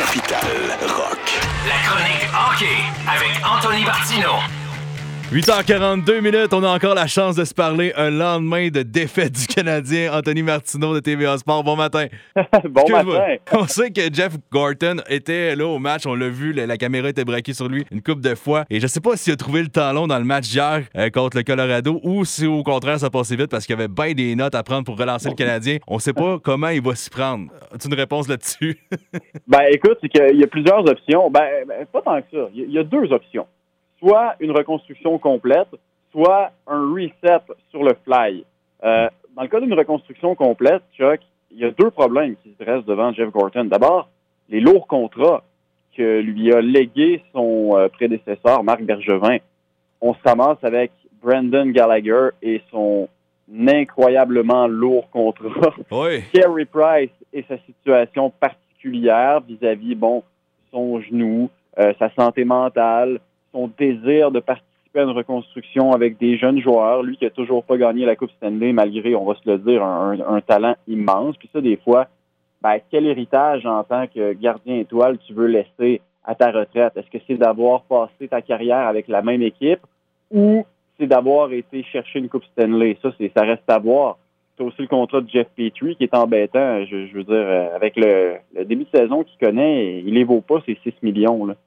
Capitale Rock. La chronique hockey avec Anthony Martino. 8h42, on a encore la chance de se parler un lendemain de défaite du Canadien. Anthony Martino de TVA Sport, bon matin. Bon matin. On sait que Jeff Gorton était là au match, on l'a vu, la caméra était braquée sur lui une couple de fois. Et je sais pas s'il a trouvé le temps long dans le match d'hier contre le Colorado ou si au contraire ça passait vite parce qu'il y avait bien des notes à prendre pour relancer le Canadien. On sait pas comment il va s'y prendre. As-tu une réponse là-dessus? Écoute, c'est qu'il y a plusieurs options. Pas tant que ça. Il y a deux options. Soit une reconstruction complète, soit un reset sur le fly. Dans le cas d'une reconstruction complète, Chuck, il y a deux problèmes qui se dressent devant Jeff Gorton. D'abord, les lourds contrats que lui a légués son prédécesseur, Marc Bergevin. On se ramasse avec Brendan Gallagher et son incroyablement lourd contrat. Oui. Carey Price et sa situation particulière vis-à-vis, son genou, sa santé mentale, son désir de participer à une reconstruction avec des jeunes joueurs, lui qui a toujours pas gagné la Coupe Stanley, malgré, on va se le dire, un talent immense. Puis ça, des fois, quel héritage en tant que gardien étoile tu veux laisser à ta retraite? Est-ce que c'est d'avoir passé ta carrière avec la même équipe ou c'est d'avoir été chercher une Coupe Stanley? Ça reste à voir. C'est aussi le contrat de Jeff Petrie qui est embêtant. Je veux dire, avec le début de saison qu'il connaît, il les vaut pas, ces 6 millions, là.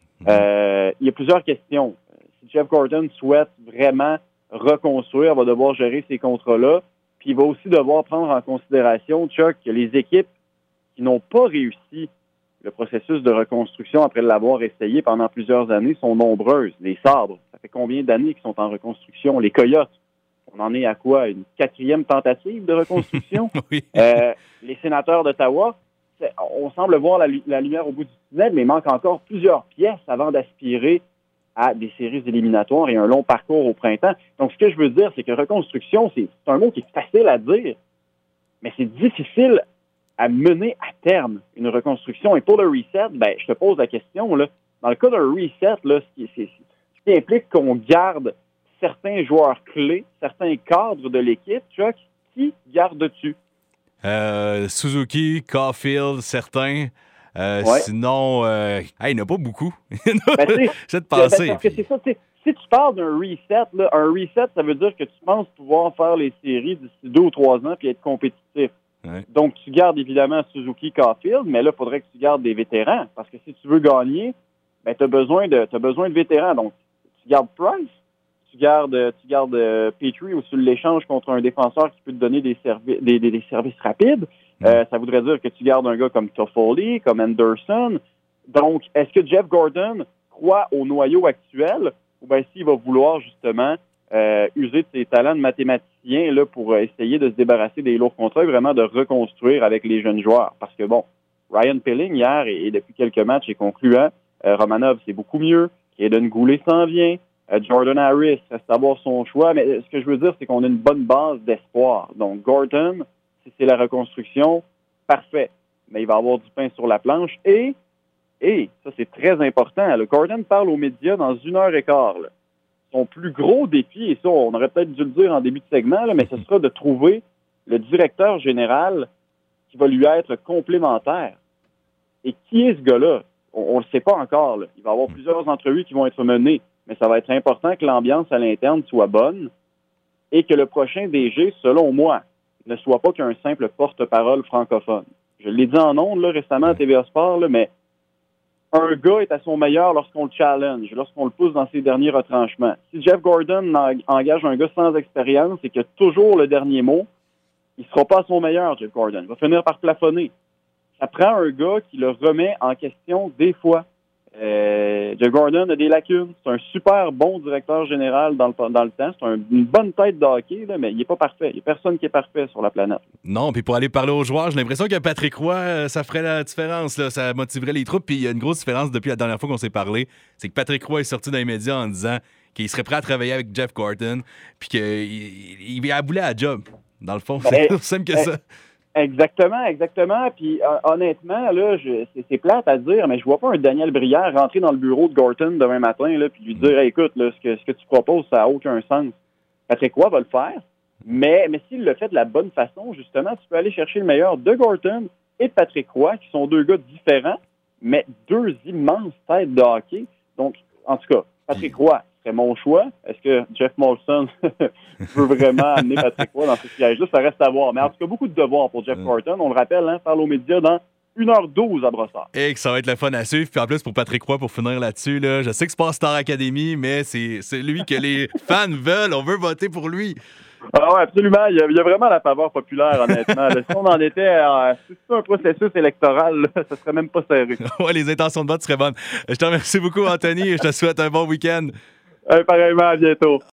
Il y a plusieurs questions. Si Jeff Gorton souhaite vraiment reconstruire, va devoir gérer ces contrats-là, puis il va aussi devoir prendre en considération, Chuck, que les équipes qui n'ont pas réussi le processus de reconstruction après l'avoir essayé pendant plusieurs années sont nombreuses. Les Sabres, ça fait combien d'années qu'ils sont en reconstruction? Les Coyotes, on en est à quoi? Une 4e tentative de reconstruction? Oui. Les Sénateurs d'Ottawa, on semble voir la lumière au bout du tunnel, mais il manque encore plusieurs pièces avant d'aspirer à des séries éliminatoires et un long parcours au printemps. Donc, ce que je veux dire, c'est que reconstruction, c'est un mot qui est facile à dire, mais c'est difficile à mener à terme, une reconstruction. Et pour le reset, je te pose la question, là, dans le cas d'un reset, là, ce qui implique qu'on garde certains joueurs clés, certains cadres de l'équipe, Chuck, qui gardes-tu? Suzuki, Caulfield, certains. Ouais. Sinon, il n'y en a pas beaucoup. J'ai de penser. Parce que c'est ça, si tu parles d'un reset, là, un reset, ça veut dire que tu penses pouvoir faire les séries d'ici 2 ou 3 ans puis être compétitif. Ouais. Donc, tu gardes évidemment Suzuki, Caulfield, mais là, il faudrait que tu gardes des vétérans. Parce que si tu veux gagner, tu as besoin de vétérans. Donc, tu gardes Price, tu gardes Petrie ou sur l'échange contre un défenseur qui peut te donner des services rapides. Ça voudrait dire que tu gardes un gars comme Toffoli, comme Anderson. Donc, est-ce que Jeff Gorton croit au noyau actuel ou s'il va vouloir justement user de ses talents de mathématicien là, pour essayer de se débarrasser des lourds contrats et vraiment de reconstruire avec les jeunes joueurs? Parce que Ryan Poehling hier et depuis quelques matchs est concluant. Romanov, c'est beaucoup mieux. Kaden Goulet s'en vient. Jordan Harris, reste à voir son choix. Mais ce que je veux dire, c'est qu'on a une bonne base d'espoir. Donc, Gorton, si c'est la reconstruction, parfait. Mais il va avoir du pain sur la planche. Et ça, c'est très important. Le Gorton parle aux médias dans 1h15. Là. Son plus gros défi, et ça, on aurait peut-être dû le dire en début de segment, là, mais ce sera de trouver le directeur général qui va lui être complémentaire. Et qui est ce gars-là? On ne le sait pas encore. Là. Il va y avoir plusieurs entrevues qui vont être menées. Mais ça va être important que l'ambiance à l'interne soit bonne et que le prochain DG, selon moi, ne soit pas qu'un simple porte-parole francophone. Je l'ai dit en ondes là, récemment à TVA Sport, là, mais un gars est à son meilleur lorsqu'on le challenge, lorsqu'on le pousse dans ses derniers retranchements. Si Jeff Gorton engage un gars sans expérience et qui a toujours le dernier mot, il ne sera pas à son meilleur, Jeff Gorton. Il va finir par plafonner. Ça prend un gars qui le remet en question des fois. Jeff Gorton a des lacunes. C'est un super bon directeur général dans le temps. C'est une bonne tête de hockey, là, mais il n'est pas parfait. Il n'y a personne qui est parfait sur la planète. Non, puis pour aller parler aux joueurs, j'ai l'impression que Patrick Roy, ça ferait la différence. Là. Ça motiverait les troupes. Puis il y a une grosse différence depuis la dernière fois qu'on s'est parlé. C'est que Patrick Roy est sorti dans les médias en disant qu'il serait prêt à travailler avec Jeff Gorton puis qu'il a boulé à la job. Dans le fond, c'est aussi simple que ça. Exactement. Puis honnêtement, là, c'est plate à dire, mais je vois pas un Daniel Brière rentrer dans le bureau de Gorton demain matin là, puis lui dire hey, écoute, là, ce que tu proposes, ça n'a aucun sens. Patrick Roy va le faire, mais s'il le fait de la bonne façon, justement, tu peux aller chercher le meilleur de Gorton et de Patrick Roy, qui sont deux gars différents, mais deux immenses têtes de hockey. Donc, en tout cas, Patrick Roy serait mon choix. Est-ce que Jeff Molson veut vraiment amener Patrick Roy dans ce siège-là? Ça reste à voir. Mais en tout cas, beaucoup de devoirs pour Jeff Gorton. On le rappelle, parle aux médias dans 1h12 à Brossard. Et que ça va être le fun à suivre. Puis en plus, pour Patrick Roy, pour finir là-dessus, là, je sais que c'est pas Star Academy, mais c'est lui que les fans veulent. On veut voter pour lui. Ah ouais, absolument. Il y a vraiment la faveur populaire, honnêtement. Là, si on en était à un processus électoral, là, ça serait même pas serré. Ouais, les intentions de vote seraient bonnes. Je te remercie beaucoup, Anthony, et je te souhaite un bon week-end. Pareillement, à bientôt.